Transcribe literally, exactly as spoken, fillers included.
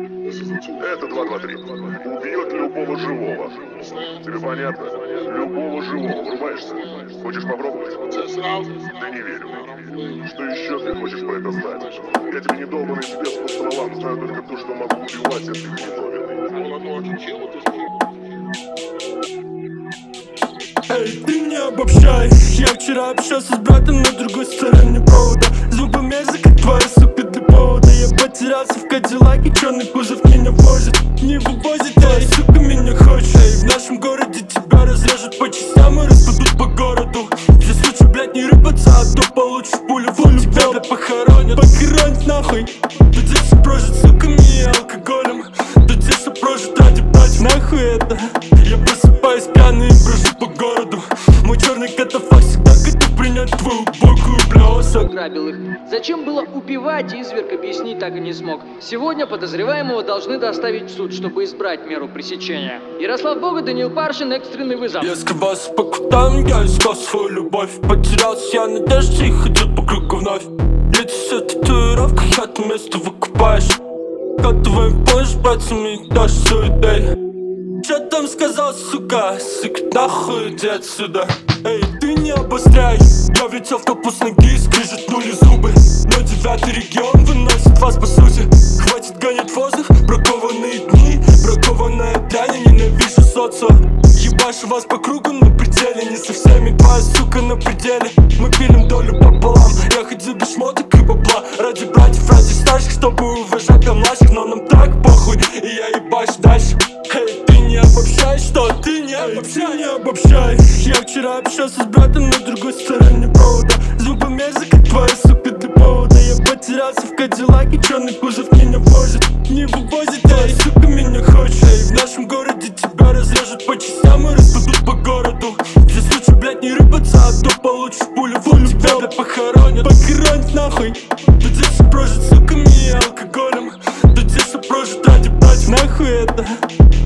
Это два два три. Убьет любого живого. Тебе понятно? Любого живого. Врубаешься? Хочешь попробовать? Да не верю. Что еще ты хочешь про это знать? Я тебе не долбанный спец по стволам. Знаю только то, что могу убивать, если ты не Эй, ты не обобщай. Я вчера общался с братом на другой стороне провода. Звук померзок, как твоя сука для повода. Я потерялся в Кадиллаке, черный кузов меня возит. Не вывозит, твоя сука меня хочет. Эй, в нашем городе тебя разрежут по частям и распадут по городу. Здесь лучше, блядь, не рыпаться, а то получишь пулю в лоб. Тебя, блядь, похоронят, похоронят нахуй. Тут здесь все прожит суками и алкоголем. Тут здесь все прожит ради братьев. Нахуй это? Я просыпаюсь пьяный и брожу по городу. Мой черный катафалк всегда готов принять твою убогую блясок. Ограбил их. Зачем было убивать, изверг объяснить так и не смог. Сегодня подозреваемого должны доставить в суд, чтобы избрать меру пресечения. Ярослав Бога, Даниил Паршин, экстренный вызов. Я скрывался по кутам, я искал свою любовь. Потерялся я на дожде и ходил по кругу вновь. Эти все татуировки, я то место выкупаешь. Готовым позже, братьями, даже суетой. Чё там сказал, сука? Сука, нахуй иди отсюда. Эй, ты не обостряй. Я влетел в толпу с ноги и скрежетнули зубы. Но девятый регион выносит вас по сути. Хватит гонять воздух, бракованные дни. Бракованная дрянь, я ненавижу социо. Ебашу вас по кругу на пределе. Не со всеми твоя сука на пределе. Мы пилим долю пополам. Я ходил без шмоток и бабла. Ради братьев, ради старших, чтобы уважать до младших. Но нам так похуй, и я ебашу дальше. Эй, ты не обобщай, что ты не обобщай, не обобщай. Я вчера общался с братом на другой стороне провода. Звук померзок, как твоя сука для повода. Я потерялся в Кадиллаке, черный кузов меня возит. Не вывозит, твоя сука меня хочет. Эй, в нашем городе тебя разрежут по частям и распадут по городу. Здесь лучше, блядь, не рыпаться, а то получишь пулю в лоб. Тебя, блядь, похоронят, похоронят нахуй. Тут здесь все прожит суками и алкоголем. Тут здесь все прожит ради братьев. Нахуй это?